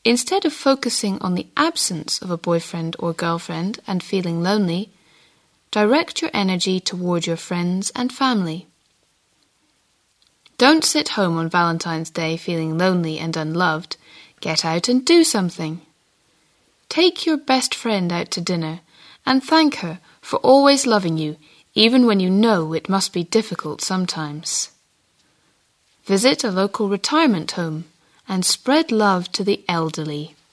Instead of focusing on the absence of a boyfriend or girlfriend and feeling lonely, direct your energy toward your friends and family. Don't sit home on Valentine's Day feeling lonely and unloved. Get out and do something. Take your best friend out to dinner and thank her for always loving you, even when you know it must be difficult sometimes. Visit a local retirement home and spread love to the elderly.